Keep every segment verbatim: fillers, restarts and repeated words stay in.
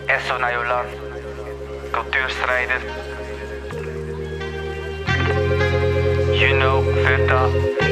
Esso naar jouw land. Cultuurstrijder. You know, Verta.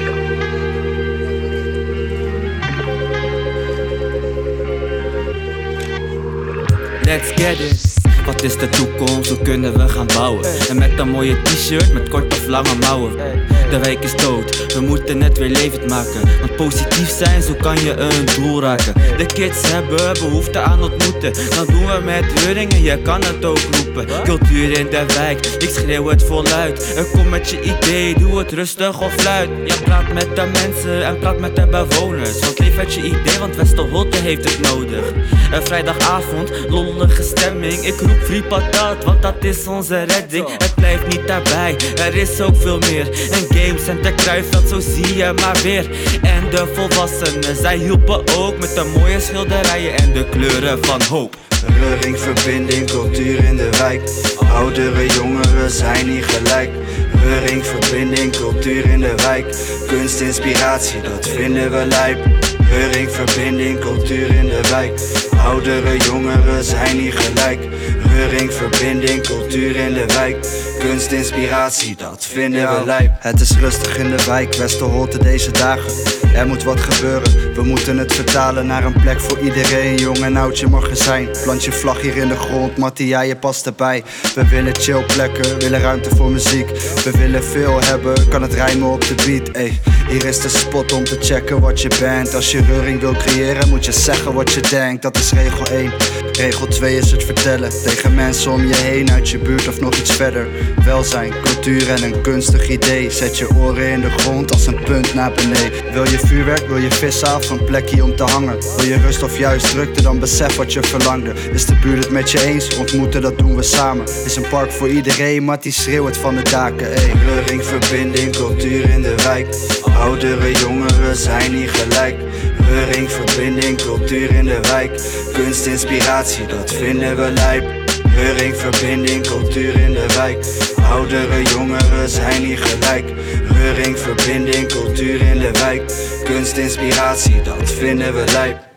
Let's get it. Wat is de toekomst, hoe kunnen we gaan bouwen? En met een mooie t-shirt met korte of lange mouwen. De wijk is dood, we moeten het weer levend maken. Want positief zijn, zo kan je een doel raken. De kids hebben behoefte aan ontmoeten. Dan doen we met Reuringen, je kan het ook roepen. Cultuur in de wijk, ik schreeuw het voluit. Kom met je idee, doe het rustig of luid. Je praat met de mensen en praat met de bewoners. Want leef uit je idee, want Westerholte heeft het nodig. Een vrijdagavond, lollige stemming. Ik roep free patat, want dat is onze redding. Het blijft niet daarbij, er is ook veel meer. En games en de Kruifveld, zo zie je maar weer. En de volwassenen, zij hielpen ook met de mooie schilderijen en de kleuren van hoop. Reuring, verbinding, cultuur in de wijk. Oudere jongeren zijn niet gelijk. Reuring, verbinding, cultuur in de wijk. Kunst, inspiratie, dat vinden we lijp. Reuring, verbinding, cultuur in de wijk. Oudere jongeren zijn niet gelijk. Reuring, verbinding, cultuur in de wijk. Kunst, inspiratie, dat vinden we lijp. Het is rustig in de wijk, Westerholte deze dagen. Er moet wat gebeuren, we moeten het vertalen naar een plek voor iedereen. Jong en oud, je mag er zijn. Plant je vlag hier in de grond, Mattie, ja, je past erbij. We willen chill plekken, willen ruimte voor muziek. We willen veel hebben, kan het rijmen op de beat. Ey, hier is de spot om te checken wat je bent. Als je reuring wil creëren, moet je zeggen wat je denkt. Dat is regel één. Regel twee is het vertellen tegen mensen om je heen, uit je buurt of nog iets verder. Welzijn, cultuur en een kunstig idee. Zet je oren in de grond als een punt naar beneden. Wil je vuurwerk, wil je vissen of een plekje om te hangen? Wil je rust of juist drukte, dan besef wat je verlangde. Is de buurt het met je eens? Ontmoeten, dat doen we samen. Is een park voor iedereen, maar die schreeuwt van de daken. Ey. Reuring, verbinding, cultuur in de wijk. Oudere jongeren zijn niet gelijk. Reuring, verbinding, cultuur in de wijk. Kunst, inspiratie, dat vinden we lijp. Reuring, verbinding, cultuur in de wijk. Oudere jongeren zijn niet gelijk. Reuring, verbinding, cultuur in de wijk. Kunst, inspiratie, dat vinden we lijp.